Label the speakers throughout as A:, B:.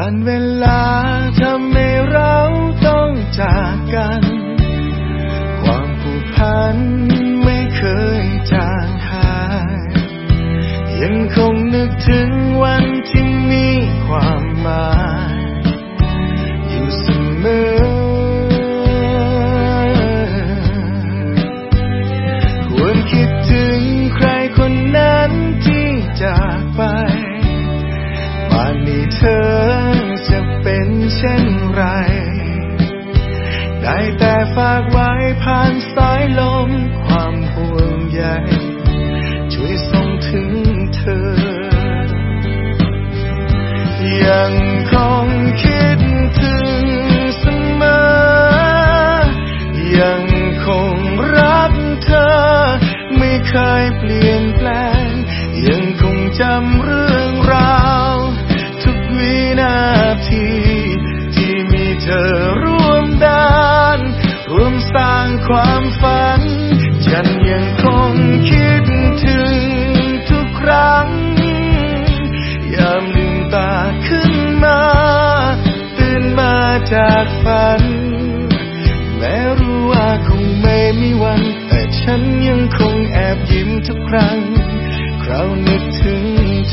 A: วันเวลาทำให้เราต้องจากกันความผูกพันไม่เคยจางหายยังคงนึกถึงวันที่มีความหมายอยู่เสมอควรคิดถึงใครคนนั้นที่จากไปป่านนี้เธอจะเป็นเช่นไรได้แต่ฝากไว้ผ่านสายลมความห่วงใยช่วยส่งถึงเธอยังคงคิดถึงเสมอยังคงรักเธอไม่เคยเปลี่ยนแปลงยังคงจำเรื่องราวทุกวินาทีที่มีเธอร่วมด้านร่วมสร้างความฝันฉันยังคงคิดถึงทุกครั้งยามลืมตาขึ้นมาตื่นมาจากฝันแม้รู้ว่าคงไม่มีวันแต่ฉันยังคงแอบยิ้มทุกครั้งคราวนึกถึงเธ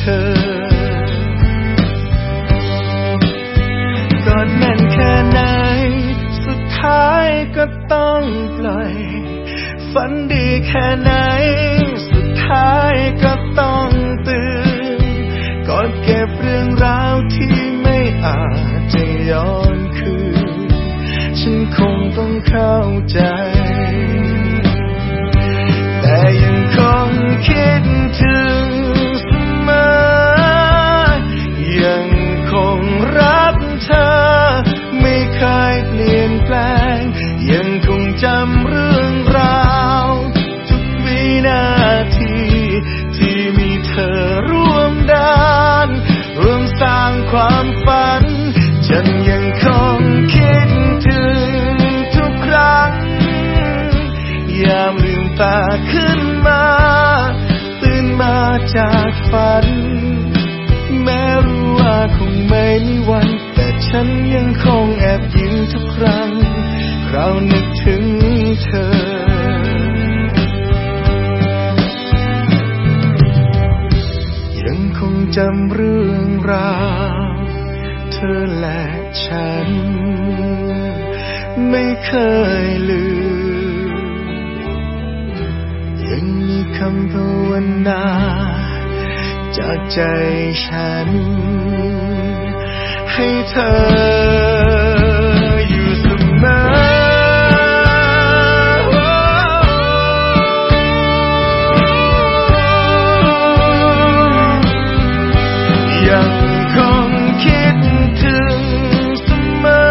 A: อกอดแน่นแค่ไหนสุดท้ายก็ต้องปล่อยฝันดีแค่ไหนสุดท้ายก็ต้องตื่นกอดเก็บเรื่องราวที่ไม่อาจจะย้อนคืนฉันคงต้องเข้าใจแต่ยังคงคิดถึงเสมอยังคงรักเธอไม่เคยเปลี่ยนแปลงยังคงจำเรื่องราวทุกวินาทีที่มีเธอร่วมด้านร่วมสร้างความฝันฉันยังคงคิดถึงทุกครั้งยามลืมตาขึ้นมาตื่นมาจากฝันแม้รู้ว่าคงไม่มีวันแต่ฉันยังคงแอบยิ้มทุกครั้งเรานึกถึงเธอยังคงจำเรื่องราวเธอและฉันไม่เคยลืมยังมีคำภาวนาจากใจฉันให้เธออยู่เสมอยังคงคิดถึงเสมอ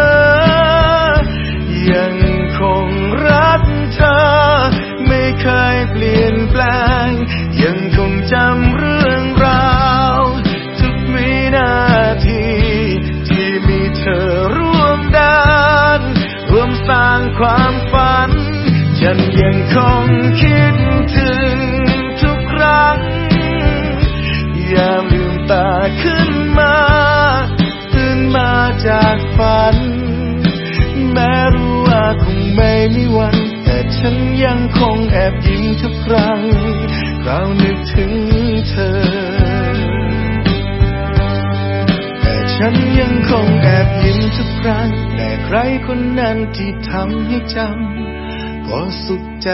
A: ยังคงรักเธอไม่เคยเปลี่ยนแปลงยังคงจำเรื่องราวทุกวินาทีที่มีเธอร่วมด้านร่วมสร้างความฝันฉันยังคงคิดถึงทุกครั้งยามลืมตาขึ้นมาตื่นมาจากฝันแม้รู้ว่าคงไม่มีวันแต่ฉันยังคงแอบยิ้มทุกครั้งเรานึกถึงเธอแต่ฉันยังคงแอบยิ้มทุกครั้งแต่ใครคนนั้นที่ทำให้จำก็สุขใจ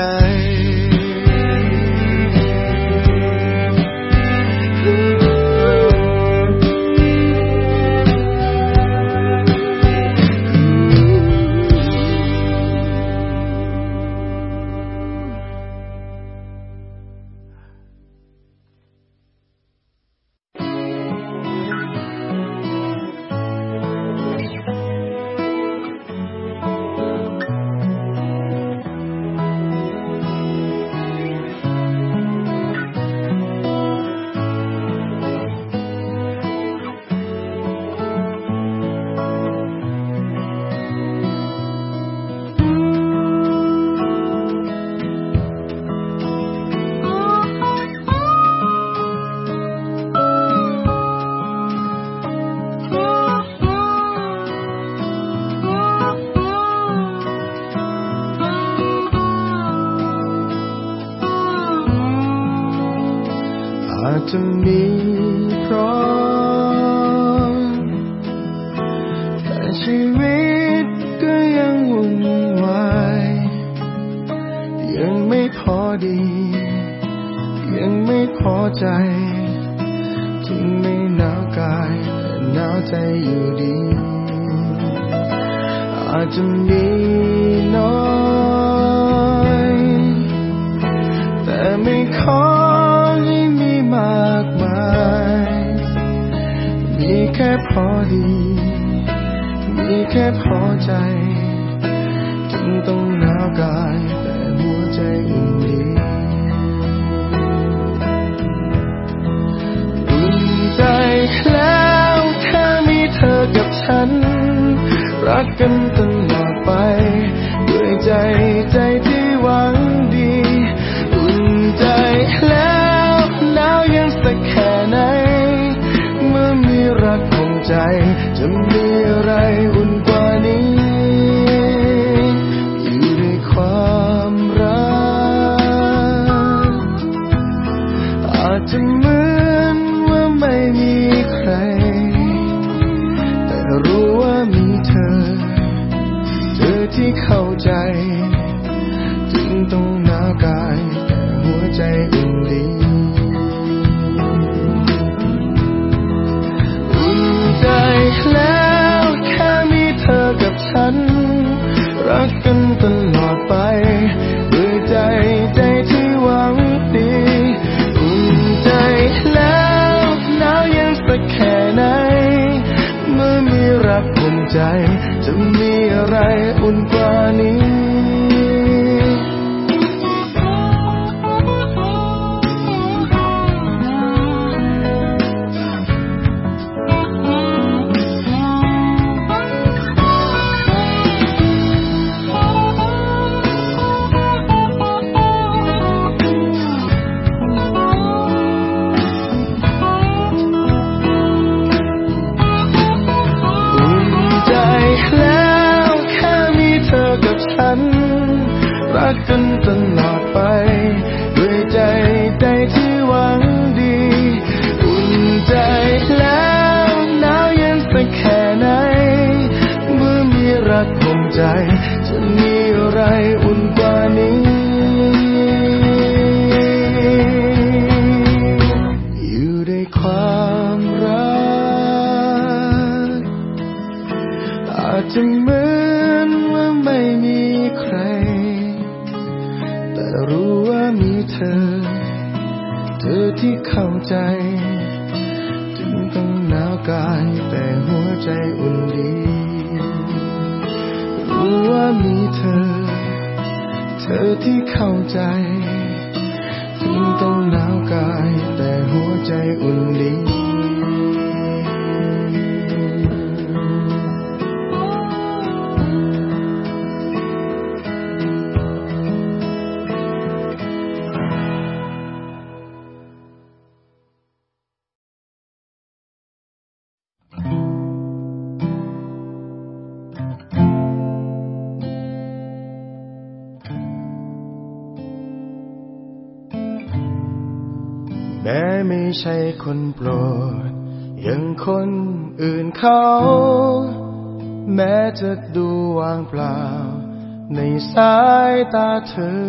A: ใจอยู่ดีอาจจะมีน้อยแต่ไม่ขอให้มีมากมายมีแค่พอดีมีแค่พอใจจึงต้องหนาวกายแต่หัวใจอุ่นดีอุ่นใจแล้วแค่มีเธอกับฉันรักกันตลอดไปด้วยใจที่หวังดีอุ่นใจแล้วหนาวเย็นสักแค่ไหนเมื่อมีรักของใจจะมีอะไรอุ่นกว่านี้อยู่ในความรักอาจจะเหมือนว่าไม่มีใครแต่รู้ว่ามีเธอที่เข้าใจจึงต้องหนาวกายแต่หัวใจอุ่นดีอุ่นใจแล้วแค่มีเธอกับฉันรักกันตลอดไปด้วยใจที่หวังดีอุ่นใจแล้วหนาวเย็นสักแค่ไหนเมื่อมีรักอุ่นใจจะมีอะไรอุ่นกว่านี้รักกันตลอดไปด้วยใจที่หวังดีอุ่นใจแล้วหนาวเย็นสักแค่ไหนเมื่อมีรักของใจจะมีอะไรอุ่นกว่านี้อยู่ในความรักอาจจะเหมือนว่าไม่มีใครแต่รู้ว่ามีเธอที่เข้าใจจึงต้องหนาวกายแต่หัวใจอุ่นดีรู้ว่ามีเธอที่เข้าใจจึงต้องหนาวกายแต่หัวใจอุ่นดีแม้ไม่ใช่คนโปรดอย่างคนอื่นเขาแม้จะดูว่างเปล่าในสายตาเธอ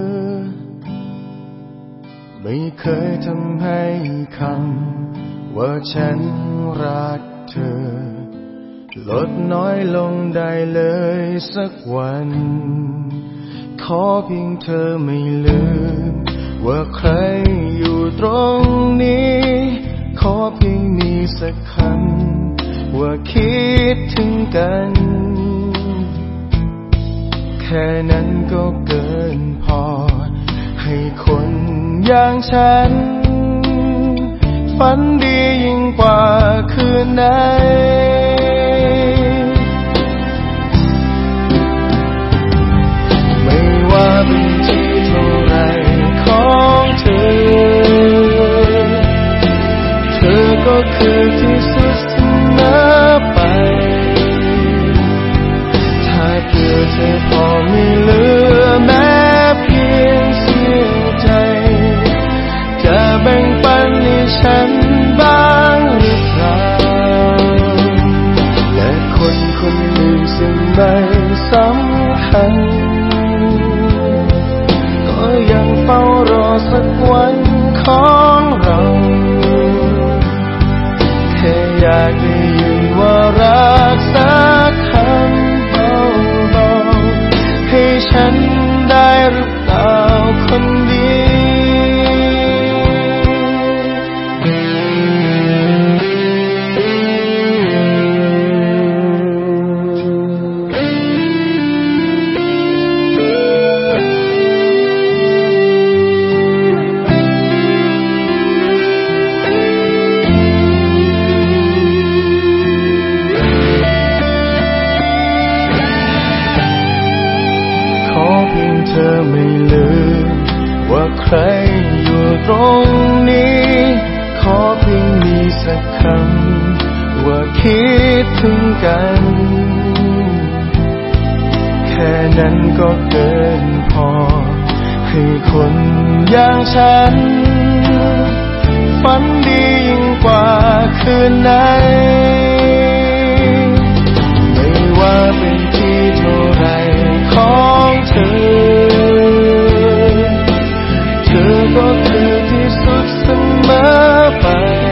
A: ไม่เคยทำให้คำว่าฉันรักเธอลดน้อยลงได้เลยสักวันขอเพียงเธอไม่ลืมว่าใครอยู่ตรงนี้ขอเพียงมีสักคำว่าคิดถึงกันแค่นั้นก็เกินพอให้คนอย่างฉันฝันดียิ่งกว่าคืนไหนไม่ว่าเป็นที่เท่าไรของเธอก็คือที่สุดเสมอไปถ้าเกิดเธอพอไม่เหลือแม้เพียงเสี้ยวใจจะแบ่งปันให้ฉันบ้างหรือเปล่าและคนอื่นซึ่งไม่สำคัญก็ยังเฝ้ารอสักวันของเราแค่ออยากได้ยินว่ารักสักคำเบาๆให้ฉันได้หรือเปล่าคนดีเธอไม่ลืมว่าใครอยู่ตรงนี้ขอเพียงมีสักคำว่าคิดถึงกันแค่นั้นก็เกินพอให้คนอย่างฉันฝันดียิ่งกว่าคืนไหนไม่ว่าเป็นที่เท่าไรของเธอก็คือที่สุดเสมอไป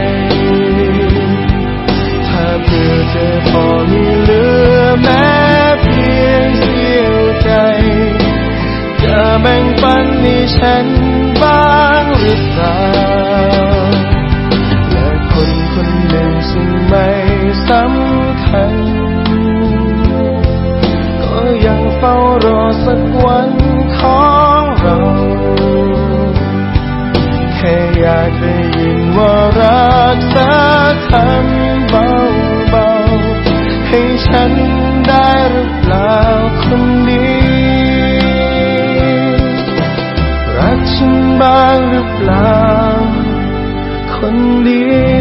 A: ถ้าเพื่อเธอพอมีเหลือแม้เพียงเสี้ยวใจจะแบ่งปันให้ฉันบ้างหรือเปล่าและคนคนหนึ่งซึ่งไม่สำคัญก็ยังเฝ้ารอสักวันของเราแค่อยากได้ยินว่ารักสักคำเบาๆให้ฉันได้หรือเปล่าคนดีรักฉันบ้างหรือเปล่าคนดี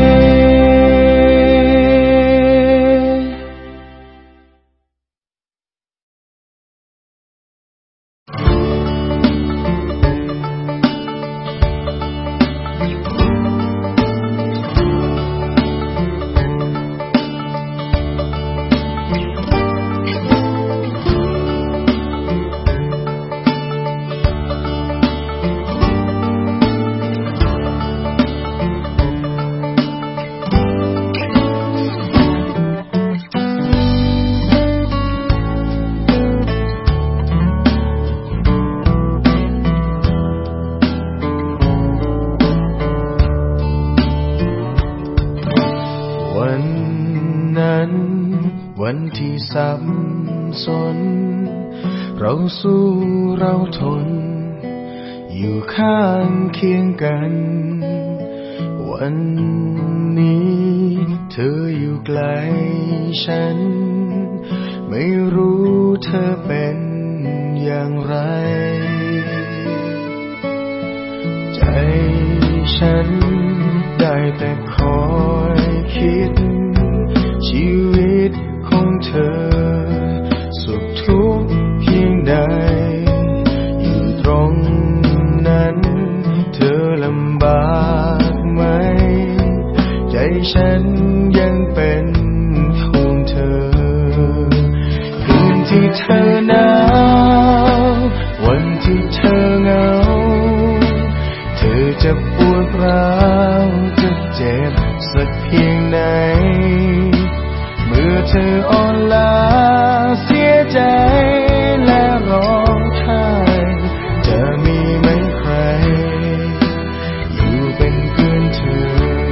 A: วันที่สับสนเราสู้เราทนอยู่ข้างเคียงกันวันนี้เธออยู่ไกลฉันไม่รู้เธอเป็นอย่างไรใจฉันได้แต่คอยคิดชีวิตของเธอสุขทุกข์เพียงใดอยู่ตรงนั้นเธอลำบากไหมใจฉันยังเป็นห่วงเธอคืนที่เธอหนาววันที่เธอเหงาเธอจะปวดร้าวจะเจ็บสักเพียงไหนเมื่อเธออ่อนล้าเสียใจและร้องไห้จะมีไหมใครอยู่เป็นเพื่อนเธอ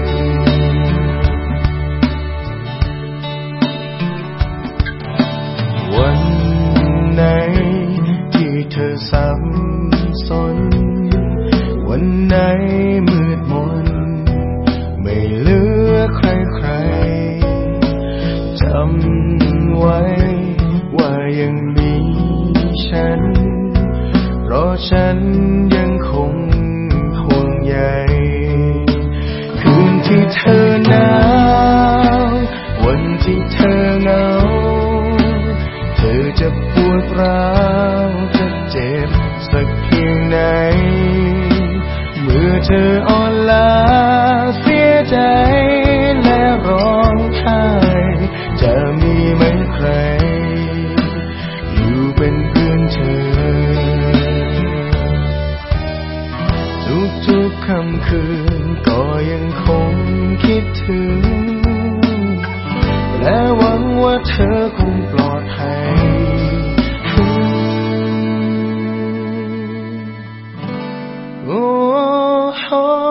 A: วันไหนที่เธอสับสนวันไหนมืดมนไม่เหลือใครจำไว้ว่ายังมีฉันเพราะฉันยังคงห่วงใยคืนที่เธอหนาววันที่เธอเหงาเธอจะปวดร้าวจะเจ็บสักเพียงไหนเมื่อเธออ่อนล้าเสียใจและร้องไห้จะมีไหมใครอยู่เป็นเพื่อนเธอและหวังว่าเธอคงปลอดภัยโอ้โห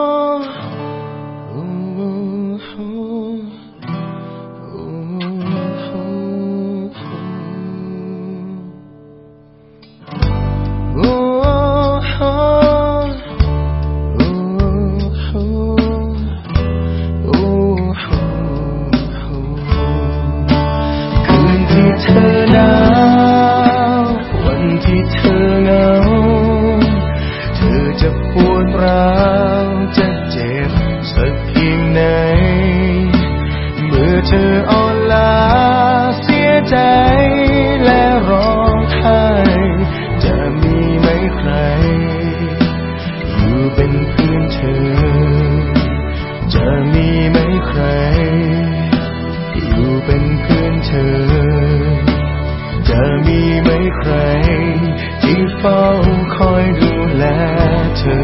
A: เธอหนาววันที่เธอเหงาเธอจะปวดร้าวจะเจ็บสักเพียงไหนเมื่อเธออ่อนล้าเสียใจและร้องไห้จะมีไหมใครอยู่เป็นเพื่อนเธอจะมีไหมใครอยู่เป็นเพื่อนเธอจะมีไหมใครที่เฝ้าคอยดูแลเธอ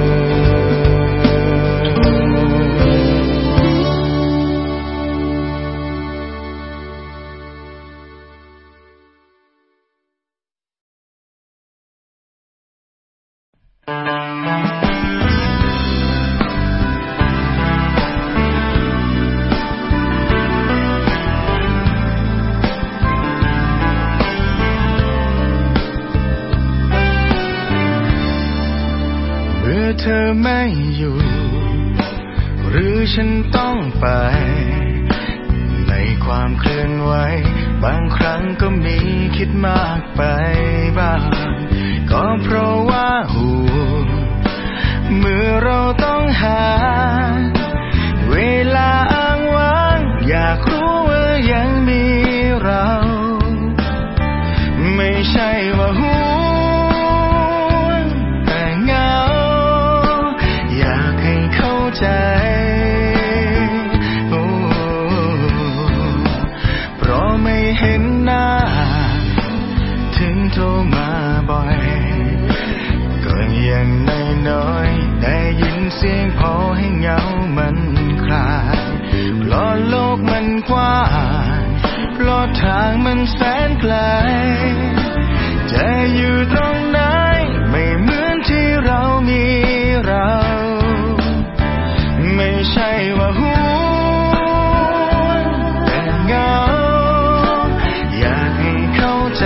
A: เธอไม่อยู่หรือฉันต้องไปในความเคลื่อนไหวบางครั้งก็มีคิดมากไปบ้างก็เพราะว่าห่วงเมื่อเราต้องหาเวลาอ้างว้างอยากรู้ว่ายังมีเราไม่ใช่ว่าห่วงแต่เหงาใจเพราะไม่เห็นหน้าถึงโทรมาบ่อยก็ยังน้อยๆได้ยินเสียงพอให้เหงามันคลายเพราะโลกมันกว้างเพราะทางมันแสนไกลจะอยู่ตรงไหนไม่เหมือนที่เรามีเราไม่ใช่ว่าห่วงแต่เหงาอยากให้เข้าใจ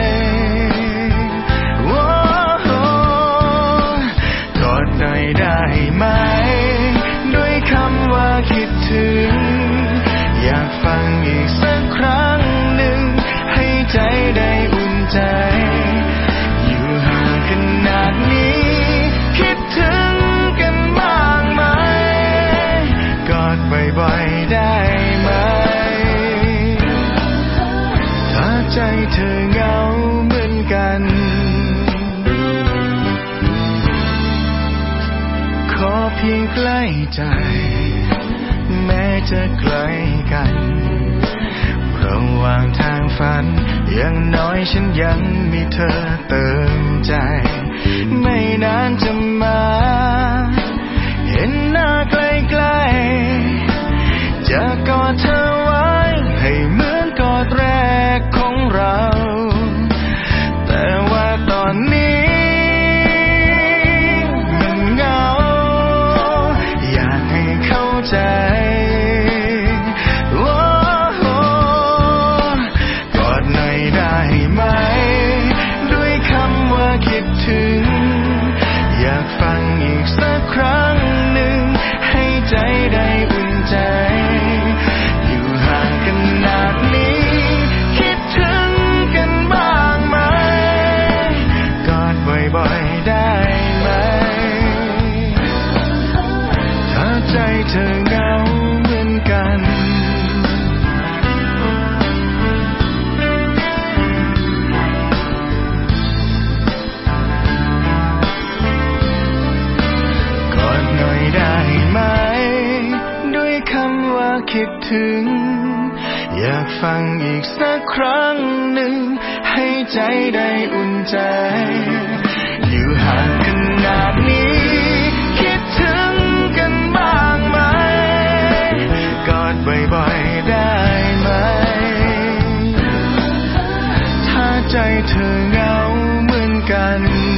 A: กอดหน่อยได้ไหมด้วยคำว่าคิดถึงอยากฟังอีกสักครั้งหนึ่งให้ใจได้อุ่นใจอยู่ห่างขนาดนี้คิดถึงกันบ้างไหมกอดบ่อยๆได้ไหมถ้าใจเธอเหงาเหมือนกันขอเพียงใกล้ใจแม้จะไกลกันระหว่างทางฝันอย่างน้อยฉันยังมีเธอเติมใจไม่นานจะมาเห็นหน้าใกล้ๆจะกอดเธอไว้ให้เหมือนกอดแรกของเราแต่ว่าตอนนี้มันเหงาอยากให้เข้าใจกอดหน่อยได้ไหมด้วยคำว่าคิดถึงอยากฟังอีกสักครั้งหนึ่งให้ใจได้อุ่นใจอยู่ห่างกันนาดนี้คิดถึงกันบ้างไหมกอดบ่อยๆได้ไหมถ้าใจเธอเหงาเหมือนกันได้ไหมด้วยคำว่าคิดถึงอยากฟังอีกสักครั้งหนึ่งให้ใจได้อุ่นใจอยู่ห่างขนาดนี้คิดถึงกันบ้างไหมกอดบ่อยๆได้ไหมเธอเหงาเหมือนกัน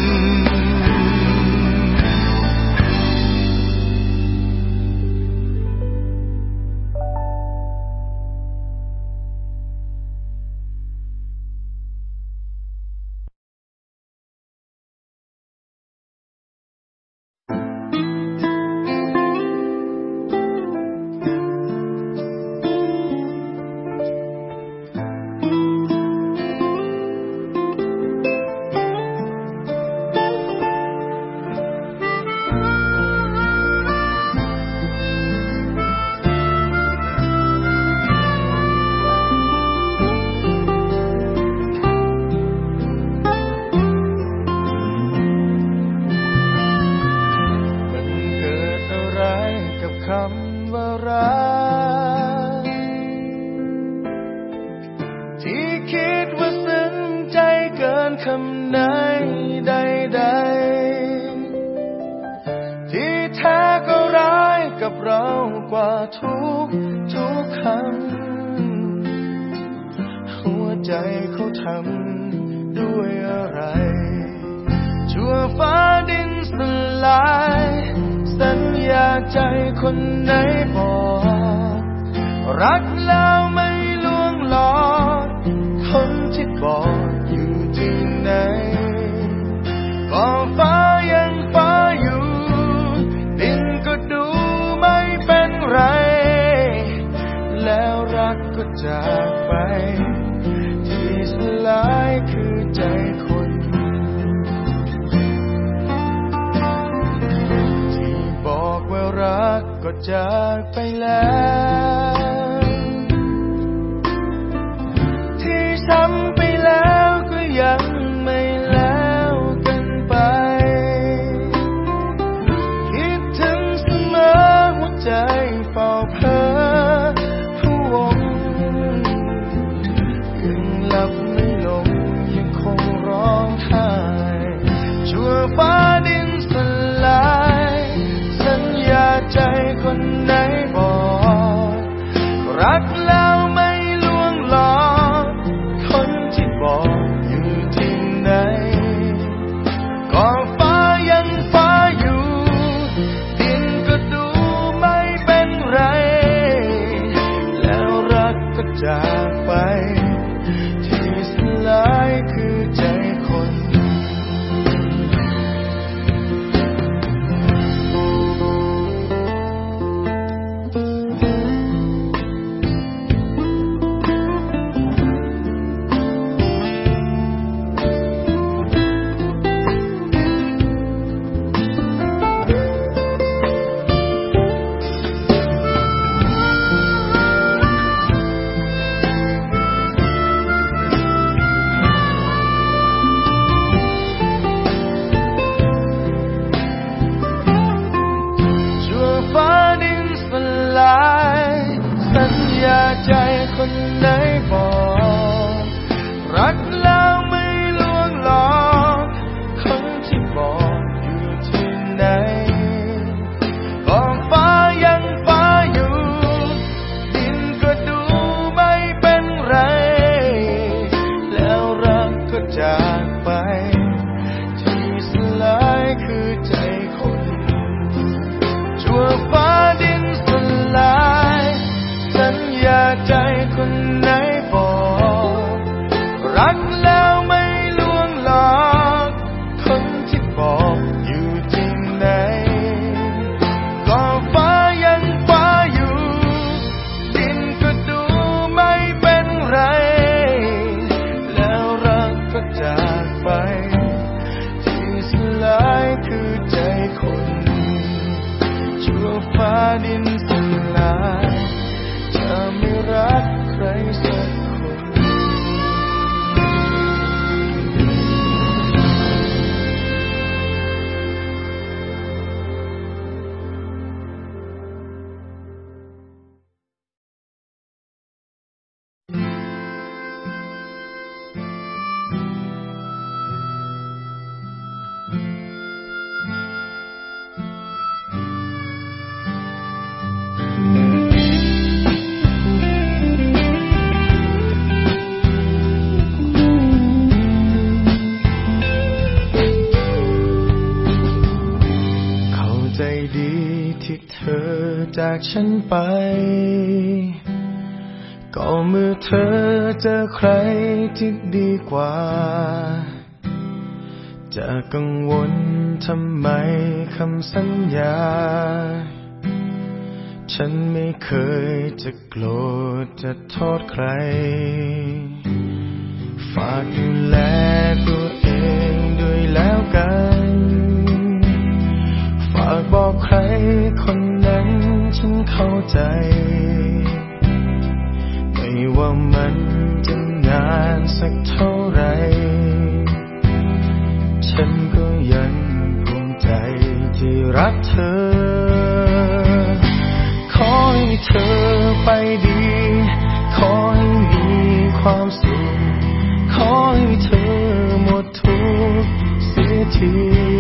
A: คำว่ารักที่คิดว่าซึ้งใจเกินคำไหนใดๆที่แท้ก็ร้ายกับเรากว่าทุกคำหัวใจเขาทำด้วยอะไรชั่วฟ้าดินสลายสัญญาใจคนไหนบอกรักแล้วไม่ลวงหลอกคนที่บอกอยู่ที่ไหนก็ฟ้ายังฟ้าอยู่ดินก็ดูไม่เป็นไรแล้วรักก็จากไปที่สลายคือใจคนบอกว่ารักก็จากไปแล้วที่ช้ำไปแล้วก็ยังไม่แล้วกันไปคิดถึงเสมอหัวใจเฝ้าเพ้อพะวงยังหลับไม่ลงยังคงร้องไห้ชั่วฟ้าดินสลายสัญญาใจคนไหนบอกรักแล้วไม่ลวงหลอกคนที่บอกอยู่ที่ไหนก็ฟ้ายังฟ้าอยู่ดินก็ดูไม่เป็นไรแล้วรักก็จากไปที่สลายคือใจคนสัญญาใจคนไหนบอกรักแล้วไม่ลวงหลอกคนที่บอกอยู่ที่ไหนก็ฟ้ายังฟ้าอยู่ดินก็ดูไม่เป็นไรแล้วรักก็จากไปที่สลายคือใจคนชั่วฟ้าดินสลายสัญญาใจคนไหนบอกรักแล้วไม่ลวงหลอกคนที่บอกอยู่ที่ไหนก็ฟ้ายังฟ้าอยู่ดินก็ดูไม่เป็นไรแล้วรักก็จากไปที่สลายคือใจคนชั่วฟ้าดินสลายจะไม่รักใครสักคน
B: เ
A: จากฉันไปก็เมื่อเธอเจอใครที่ดีกว่าจะกังวลทำไมคำสัญญาฉันไม่เคยจะโกรธจะโทษใครฝากดูแลตัวเองด้วยแล้วกันฝากบอกใครคนนั้นฉันเข้าใจไม่ว่ามันจะนานสักเท่าไรฉันก็ยังภูมิใจที่รักเธอขอให้เธอไปดีขอให้มีความสุขขอให้เธอหมดทุกข์เสียที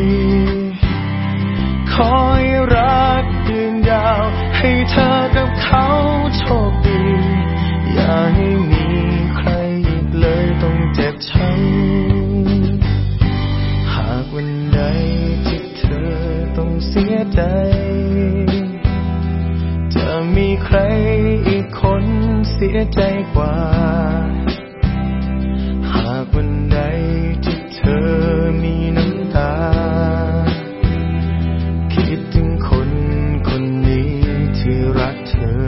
A: ขอให้รักยืนยาวให้เธอกับเขาโชคดีอย่าให้มีใครอีกเลยต้องเจ็บช้ำหากวันใดที่เธอต้องเสียใจจะมีใครอีกคนเสียใจกว่าหากวันใดที่เธอมีน้ำตาคิดถึงคนคนนี้ที่รักเธอ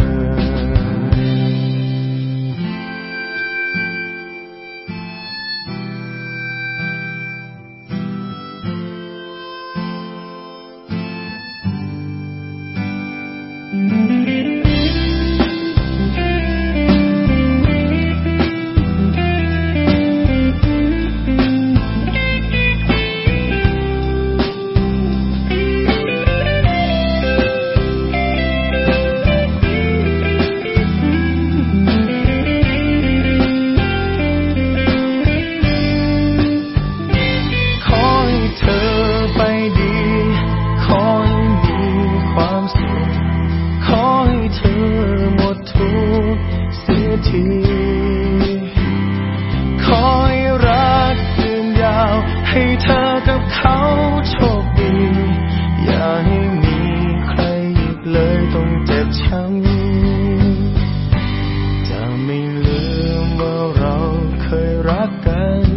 A: ขอให้รักยืนยาวให้เธอกับเขาโชคดีอย่าให้มีใครอีกเลยต้องเจ็บช้ำจะไม่ลืมว่าเราเคยรักกัน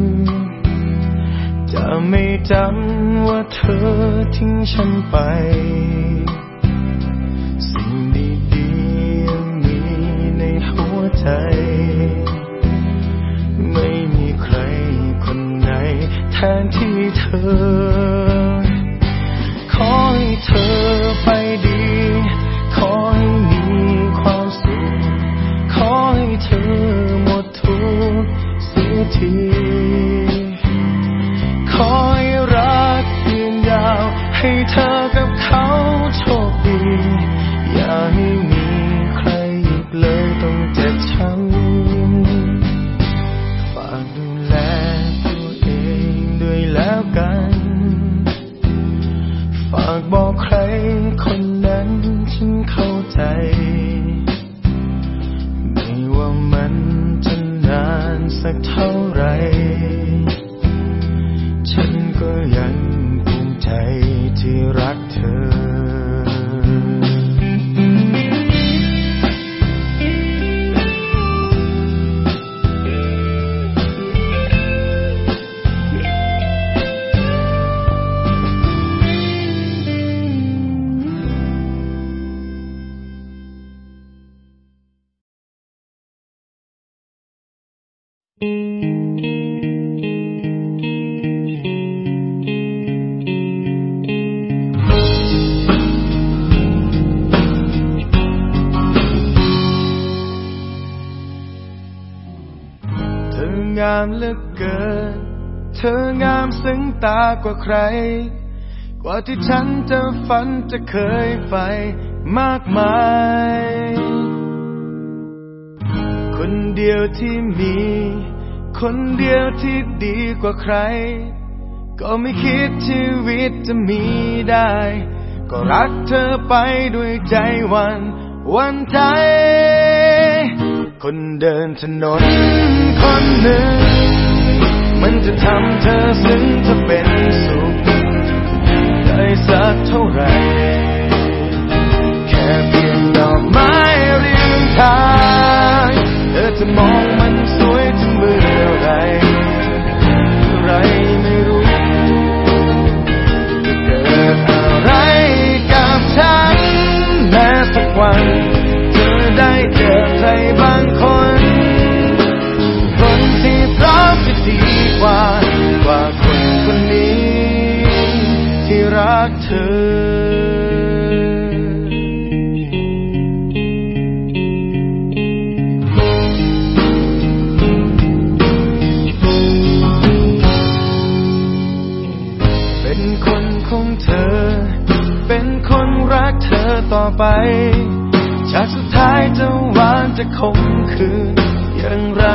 A: จะไม่จำว่าเธอทิ้งฉันไปสิ่งดีๆยังมีในหัวใจไม่มีใครคนไหนแทนที่เธอขอให้เธอไปดีขอให้มีความสุขขอให้เธอหมดทุกข์เสียทีขอให้รักยืนยาวให้เธอกับเขาโชคดีอย่าให้มีใครอีกเลยต้องเจ็บช้ำฝากดูแลตัวเองด้วยแล้วกันฝากบอกใครคนนั้นฉันเข้าใจไม่ว่ามันจะนานสักเท่าไรฉันก็ยังภูมิใจที่รักเธองามเหลือเกินเธองามซึ้งตากว่าใครกว่าที่ฉันจะฝันจะเคยใฝ่มากมายคนเดียวที่มีคนเดียวที่ดีกว่าใครก็ไม่คิดชีวิตจะมีได้ก็รักเธอไปด้วยใจวันใจคนเดินถนนคนหนึ่งมันจะทำเธอซึ้งจะเป็นสุขได้สักเท่าไหร่แคค่เพียงดอกไม้ริมทางเธอจะมองมันสวยถึงเมื่อไรไม่รู้จะเกิดอะไรกับฉันแม้สักวันเธอได้เจอใครบางคนคนที่พร้อมจะดีกว่าคนคนนี้ที่รักเธอเป็นคนรักเธอต่อไปฉากสุดท้ายจะหวานจะคมคืนอย่างไร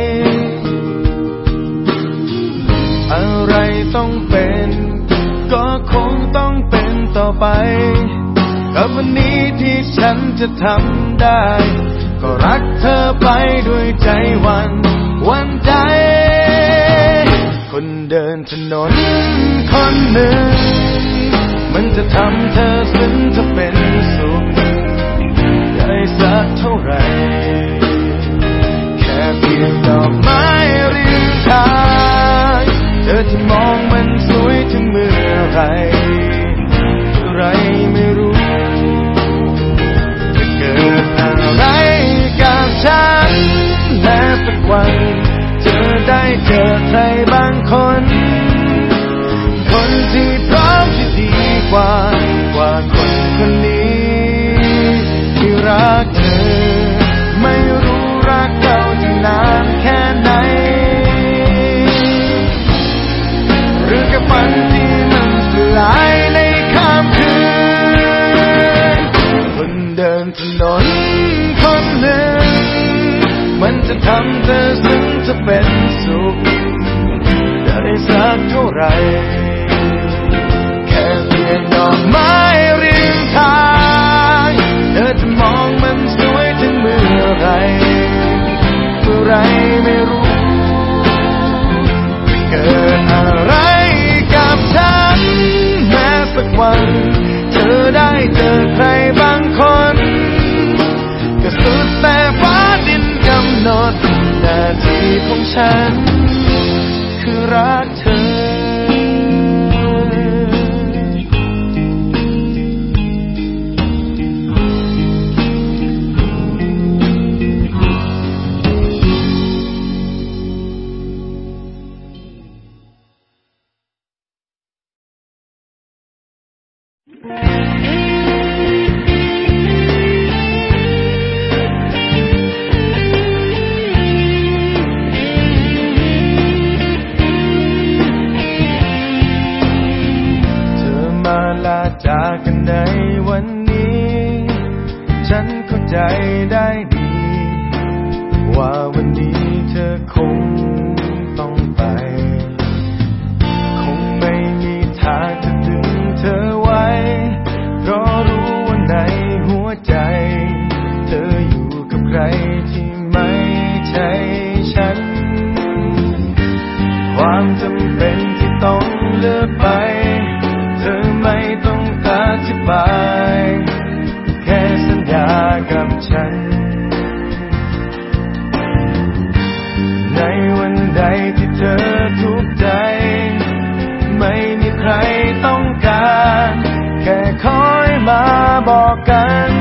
A: อะไรต้องเป็นก็คงต้องเป็นต่อไปกับวันนี้ที่ฉันจะทำได้ก็รักเธอไปด้วยใจวันใจคนเดินถนนคนหนึ่งมันจะทำเธอซึ้งเธอเป็นสุขได้สักเท่าไหร่แค่เพียงดอกไม้ริมทางเธอที่มองมันสวยถึงเมื่อไรไม่รู้จะเกิดอะไรกับฉันแม้สักวันเธอได้เจอใครบางคนที่พร้อมที่ดีกว่าคนคนนี้ที่รักเธอไม่รู้รักเราจะนานแค่ไหนหรือกับฝันที่มันสลายในค่ำคืนคนเดินถนนคนหนึ่งมันจะทำเธอซึ้งจะเป็นสุขได้สักเท่าไหร่ดอกไม้ริมทางเธอจะมองมันสวยถึงเมื่อไรไม่รู้เกิดอะไรกับฉันแม้สักวันเธอได้เจอใครบางคนก็สุดแต่ฟ้าดินกำหนดหน้าที่ของฉันคือรักเธอจากกันในวันนี้ฉันเข้าใจได้ดีว่าวันนี้เธอคงต้องไปคงไม่มีทางจะดึงเธอไว้เพราะรู้ว่าในหัวใจเธออยู่กับใครที่ไม่ใช่ฉันความจำเป็นที่ต้องเลือกไปเธอไม่ต้องอธิบายแค่สัญญากับฉันในวันใดที่เธอทุกข์ใจไม่มีใครต้องการแค่คอยมาบอกกัน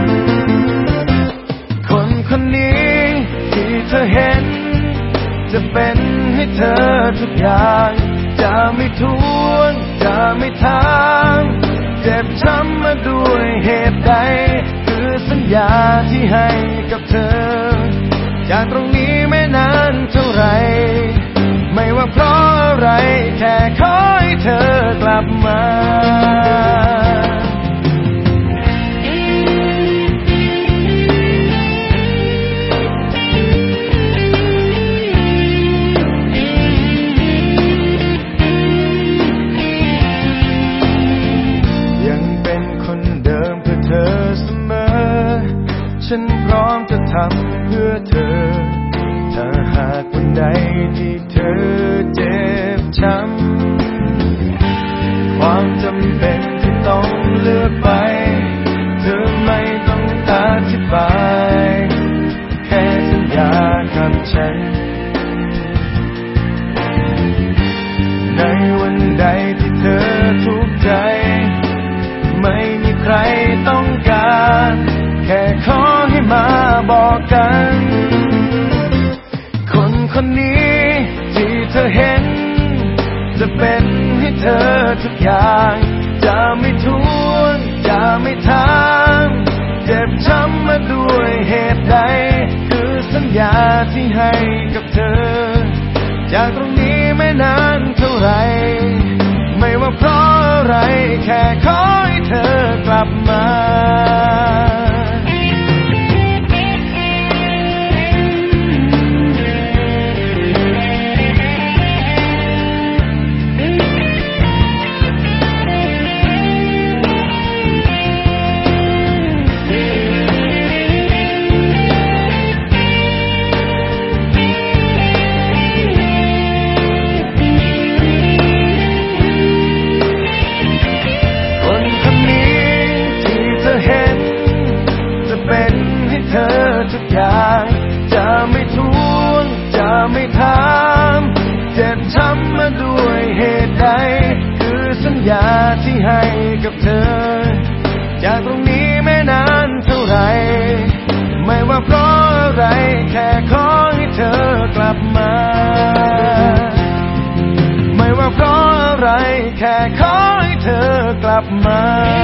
A: คนคนนี้ที่เธอเห็นจะเป็นให้เธอทุกอย่างจะไม่ทวนจะไม่ถามเจ็บช้ำมาด้วยเหตุใดคือสัญญาที่ให้กับเธอจากตรงนี้ไม่นานเท่าไรไม่ว่าเพราะอะไรแค่ขอให้เธอกลับมาฉันพร้อมจะทำเพื่อเธอถ้าหากวันใดที่เธอเจ็บช้ำความจำเป็นที่ต้องเลือกไปเธอไม่ต้องกับฉันในวันใดที่เธอทุกข์ใจไม่มีใครต้องการแค่ขอให้มาบอกกันคนคนนี้ที่เธอเห็นจะเป็นให้เธอทุกอย่างจะไม่ทวงจะไม่ถามเจ็บช้ำมาด้วยเหตุใดคือสัญญาที่ให้กับเธอจากตรงนี้ไม่นานเท่าไรไม่ว่าเพราะอะไรแค่ขอให้เธอกลับมาทุกอย่างจะไม่ทวงจะไม่ถามเจ็บช้ำมาด้วยเหตุใดคือสัญญาที่ให้กับเธอจากตรงนี้ไม่นานเท่าไรไม่ว่าเพราะอะไรแค่ขอให้เธอกลับมาไม่ว่าเพราะอะไรแค่ขอให้เธอกลับมา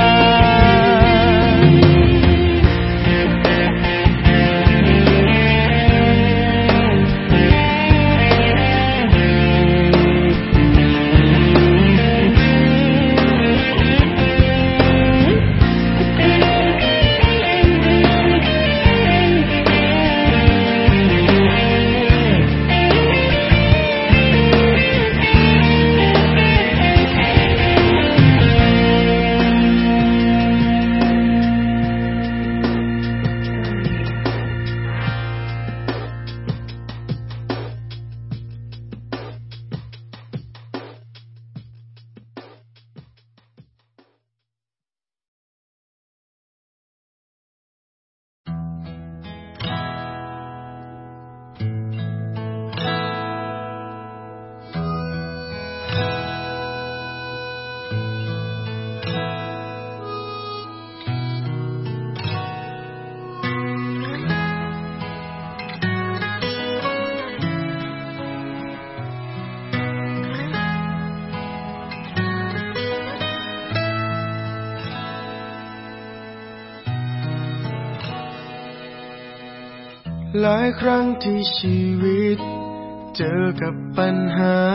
A: หลายครั้งที่ชีวิตเจอกับปัญหา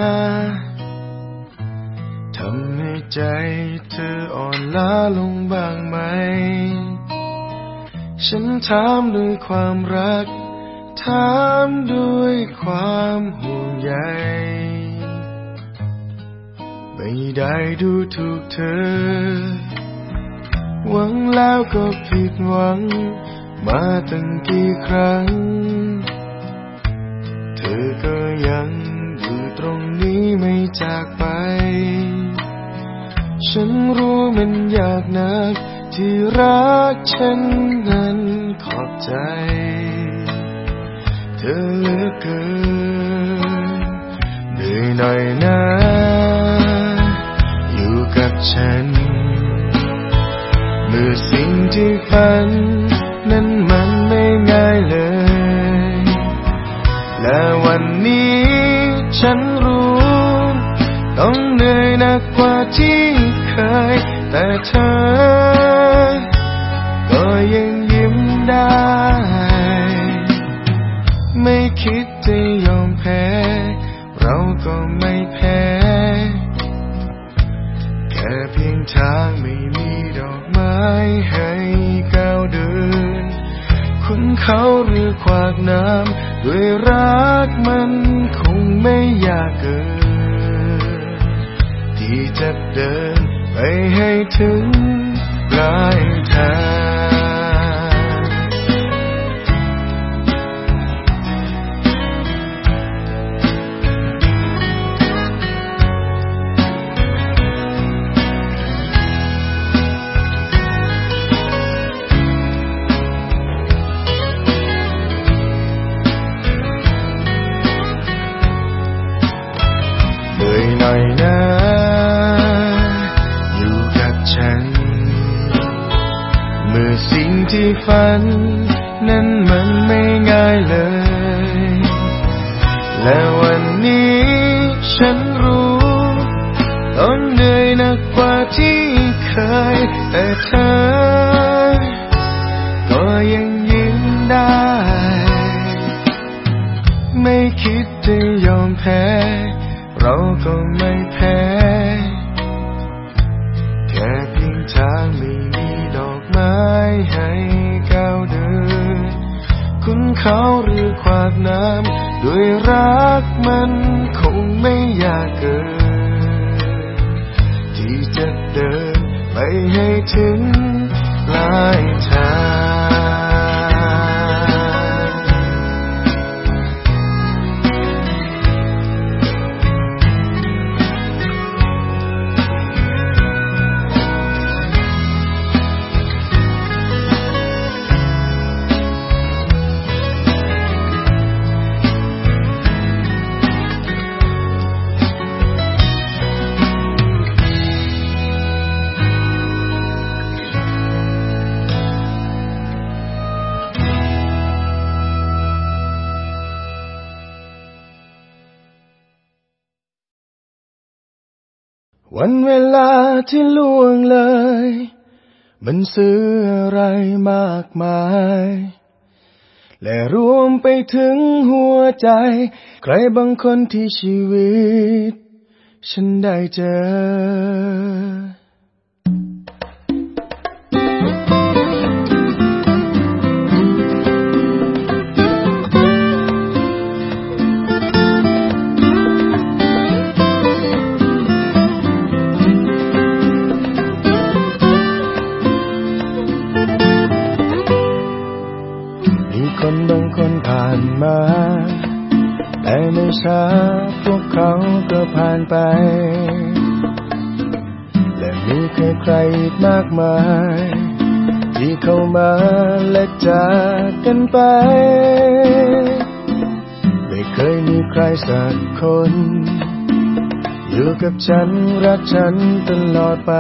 A: ทำให้ใจเธออ่อนล้าลงบ้างไหมฉันถามด้วยความรักถามด้วยความห่วงใยไม่ได้ดูถูกเธอหวังแล้วก็ผิดหวังมาตั้งกี่ครั้งเธอก็ยังอยู่ตรงนี้ไม่จากไปฉันรู้มันยากนักที่รักฉันนั้นขอบใจเธอเหลือเกินเหนื่อยหน่อยนะอยู่กับฉันเมื่อสิ่งที่ฝันนั้นมันไม่ง่ายเลยและวันนี้ฉันรู้ต้องเหนื่อยหนักกว่าที่เคยแต่เธอก็ยังยิ้มได้ไม่คิดจะยอมแพ้เราก็ไม่แพ้แค่เพียงทางไม่มีดอกไม้ให้ก้าวเดินคุณเขาหรือขวากน้ำด้วยรักมันคงไม่ยากเกินที่จะเดินไปให้ถึงปลายทางฝันนั้นมันไม่ง่ายเลยและวันนี้ฉันรู้ต้องเหนื่อยหนักกว่าที่เคยแต่เธอก็ยังยิ้มได้ไม่คิดจะยอมแพ้เราก็ไม่แพ้แค่เพียงทางไม่มีดอกไม้ให้ก้าวเดินขุนเขาหรือขวากน้ำด้วยรักมันคงไม่ยากเกินที่จะเดินไปให้ถึงปลายทางวันเวลาที่ล่วงเลยมันซื้ออะไรมากมายและรวมไปถึงหัวใจใครบางคนที่ชีวิตฉันได้เจอคนบางคนผ่านมาแต่ไม่ช้าพวกเขาก็ผ่านไปและมีใครๆอีกมากมายที่เข้ามาและจากกันไปไม่เคยมีใครสักคนอยู่กับฉันรักฉันตลอดไป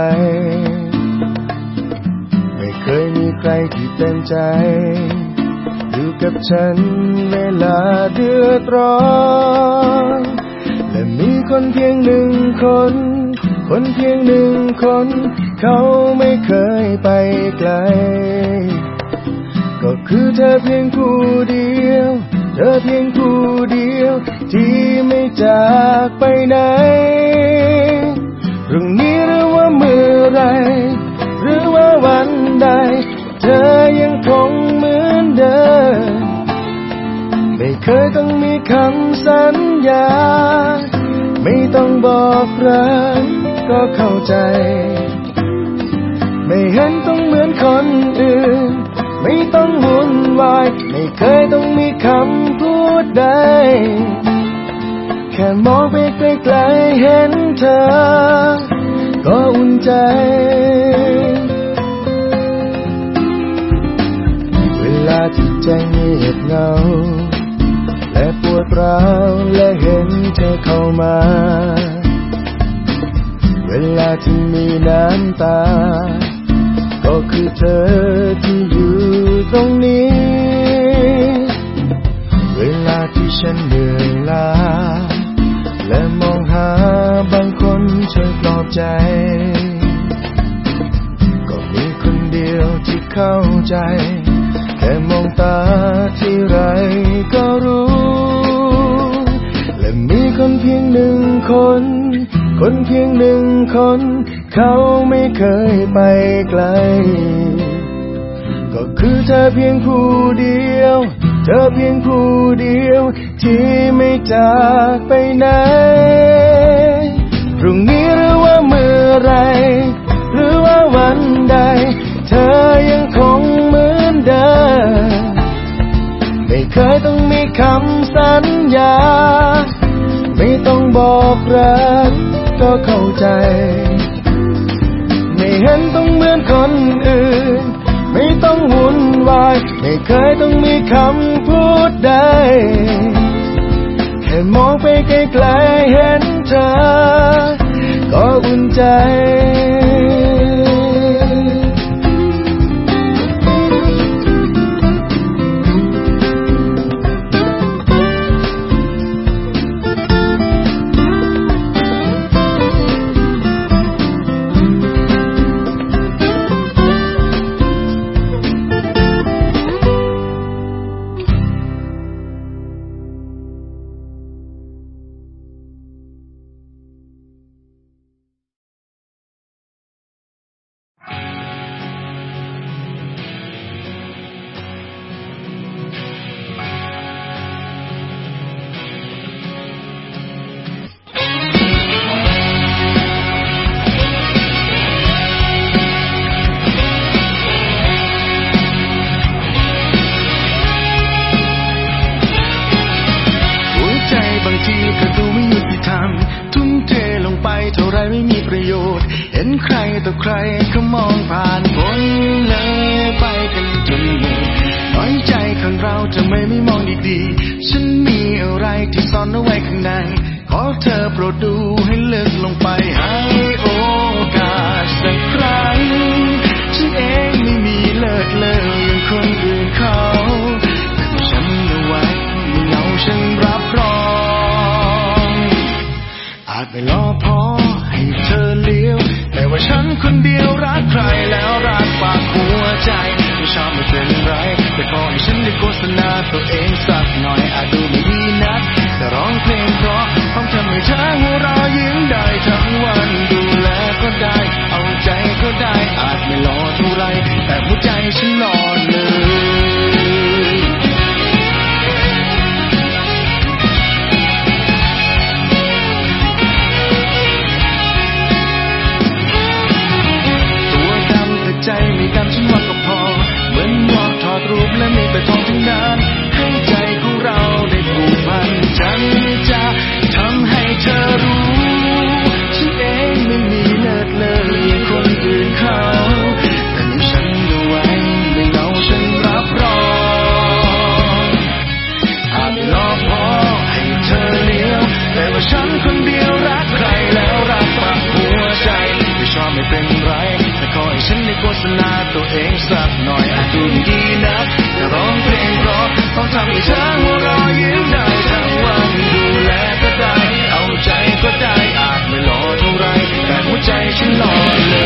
A: ไม่เคยมีใครที่เต็มใจอยู่กับฉันเวลาเดือดร้อนและมีคนเพียงหนึ่งคนคนเพียงหนึ่งคนเขาไม่เคยไปไกลก็คือเธอเพียงผู้เดียวเธอเพียงผู้เดียวที่ไม่จากไปไหนพรุ่งนี้หรือว่าเมื่อไรหรือว่าวันใดเธอยังคงเหมือนเดิมไม่เคยต้องมีคำสัญญาไม่ต้องบอกรักก็เข้าใจไม่เห็นต้องเหมือนคนอื่นไม่ต้องวุ่นวายไม่เคยต้องมีคำพูดใดแค่มองไปไกลๆเห็นเธอก็อุ่นใจเวลาที่ใจเงียบเหงาและปวดร้าวและเห็นเธอเข้ามาเวลาที่มีน้ำตาก็คือเธอที่อยู่ตรงนี้เวลาที่ฉันเหนื่อยล้าและมองหาบางคนช่วยปลอบใจก็มีคนเดียวที่เข้าใจแค่มองตาที่ไรก็รู้และมีคนเพียงหนึ่งคนคนเพียงหนึ่งคนเขาไม่เคยไปไกลก็คือเธอเพียงผู้เดียวเธอเพียงผู้เดียวที่ไม่จากไปไหนพรุ่งนี้หรือว่าเมื่อไรหรือว่าวันใดเธอยังคงเหมือนเดิมไม่เคยต้องมีคำสัญญาไม่ต้องบอกรักก็เข้าใจไม่เห็นต้องเหมือนคนอื่นไม่ต้องวุ่นวายไม่เคยต้องมีคำพูดใดแค่มองไปไกลๆเห็นเธอก็อุ่นใจมีประโยชน์เห็นใครต่อใครเขามองผ่านพ้นเลยไปกันจนหมดน้อยใจของเราทำไมไม่มองดีๆฉันมีอะไรที่ซ่อนเอาไว้ข้างในขอเธอโปรดดูให้ลึกลงไปให้โอกาสสักครั้งฉันเองไม่มีเลิศเลยอย่างคนอื่นเขาแต่ฉันเอาไว้ไม่เอาฉันรับรองอาจไม่รอพอให้เธอเลี้ยวแต่ว่าฉันคนเดียวรักใครแล้วรักฝากหัวใจไม่ชอบไม่เป็นไรแต่ขอให้ฉันได้โฆษณาตัวเองสักหน่อยอาจดูไม่ดีนักแต่ร้องเพลงเพราะต้องทำให้เธอหัวเราะยิ้มได้ทั้งวันดูแลก็ได้เอาใจก็ได้อาจไม่หล่อเท่าไรแต่หัวใจฉันหล่อเลยตัวดำแต่ใจไม่ดำฉันว่าก็พอเหมือนหมอกถอดรูปและมีแต่ทองทั้งนั้นให้ใจของเราได้ผูกพันฉันจะทำให้เธอรู้ฉันเองไม่มีเลิศเลยอย่างคนอื่นเขาแต่มีฉันเอาไว้ไม่เอาฉันรับรองอาจไม่รอพอให้เธอเลี้ยวแต่ว่าฉันคนเดียวรักใครแล้วรักฝากหัวใจไม่ชอบไม่เป็นไรแต่ขอให้ฉันได้โฆษณาตัวเองสักหน่อยอาจดูไม่ดีนักแต่ร้องเพลงเพราะต้องทำให้เธอหัวเราะยิ้มได้ทั้งวันดูแลก็ได้เอาใจก็ได้อาจไม่หล่อเท่าไรแต่หัวใจฉันหล่อ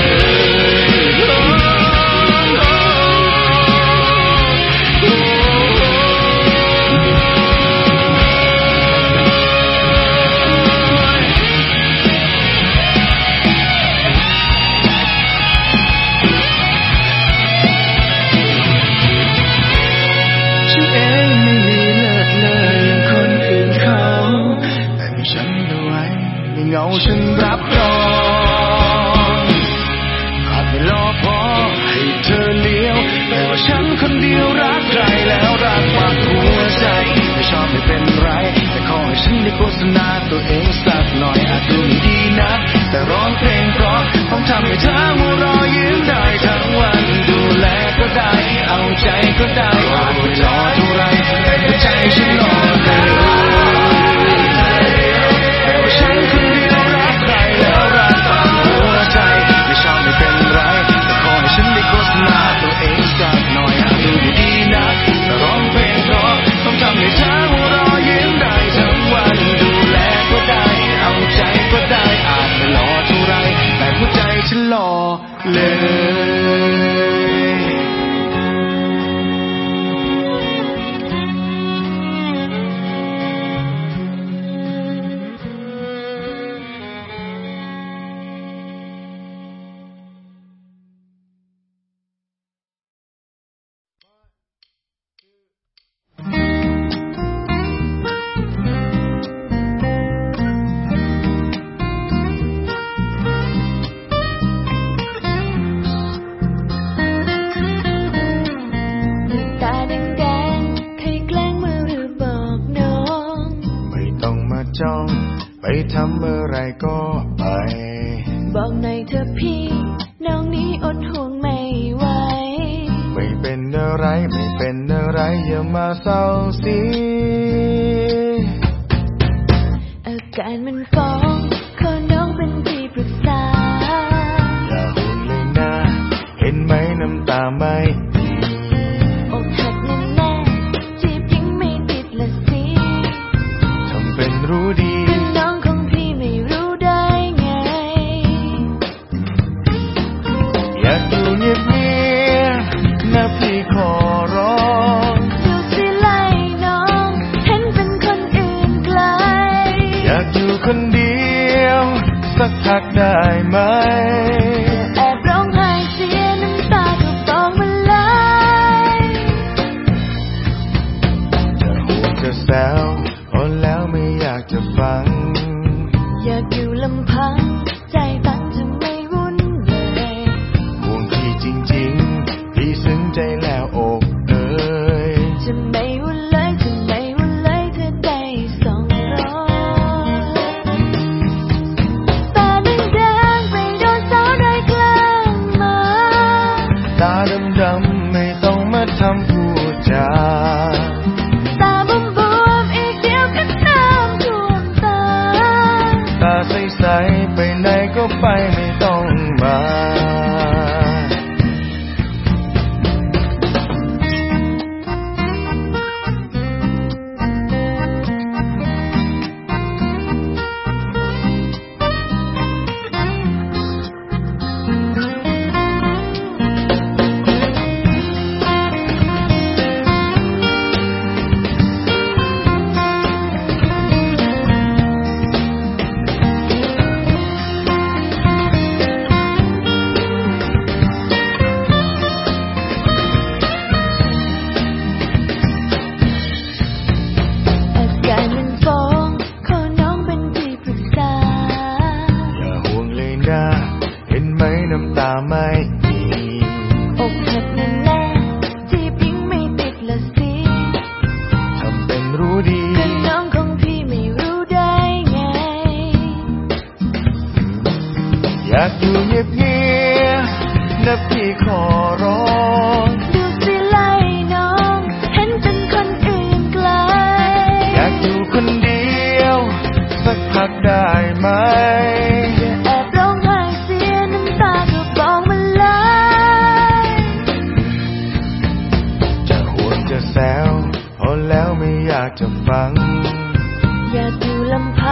A: เอาฉันรับรองอาจไม่รอพอให้เธอเลี้ยวแต่ว่าฉันคนเดียวรักใครแล้วรักฝากหัวใจไม่ชอบไม่เป็นไรแต่ขอให้ฉันได้โฆษณาตัวเองสักหน่อยอาจดูไม่ดีนักแต่ร้องเพลงเพราะต้องทำให้เธอหัวเราะยิ้มได้ทั้งวันดูแลก็ได้เอาใจก็ได้อาจไม่หล่อเท่าไรแต่หัวใจฉันหล่อแต่ว่าฉันคนเดียวรักใครแล้วรักฝากหัวใจไม่ชอบไม่เป็นไรแต่ขอให้ฉันได้โฆษณาตัวเองสักหน่อยอาจดูไม่ดีนักแต่ร้องเพลงเพราะต้องทำให้เธอหัวเราะยิ้มได้ทั้งวันดูแลก็ได้เอาใจก็ได้อาจไม่หล่อเท่าไรแต่หัวใจฉันหล่อเลยไปทำอะไรก็ไปบอกหน่อยเธอพี่น้องนี้อดห่วงไม่ไหวไม่เป็นอะไรไม่เป็นอะไรอย่ามาเศร้าสิอาการมันฟ้องขอน้องเป็นที่ปรึกษาอย่าห่วงเลยนะเห็นไหมน้ำตาไม่อกหักแน่ๆจีบยิ่งไม่ติดละสิทำเป็นรู้ดีนะพี่ขอร้องอยู่สิไล่น้องเห็นเป็นคนอื่นไกลอยากอยู่คนเดียวสักพักได้ไหมแอบร้องไห้เสียน้ำตาก็ต้องมาไหลจะห่วงจะแซวพอแล้วไม่อยากจะฟังอยากอยู่ลำพังใจตั้งจะไม่วุ่นเลยห่วงพี่จริงๆพี่ซึ้งใจแล้วอกเอ่ยจะไม่วุ่นเลยจะไม่วุ่นเลยเธอได้200ตาแดงไปไหนก็ไปไม่ต้องมาเห็นไหมน้ำตาไม่มี
B: อกหักแน่แน่จีบยิ่งไม่ติดละสิ
A: ทำเป็นรู้ดี
B: แต่น้องของพี่ไม่รู้ได้ไง
A: อยากอยู่เงียบๆนะพี่ขอร้อง
B: ดูสิไล่น้องเห็นเป็นคนอื่นไกล
A: อยากอยู่คนเดียวสักพักได้ไหมแซวพอแล้วไม่อยากจะฟัง
B: อยากอยู่ลำพัง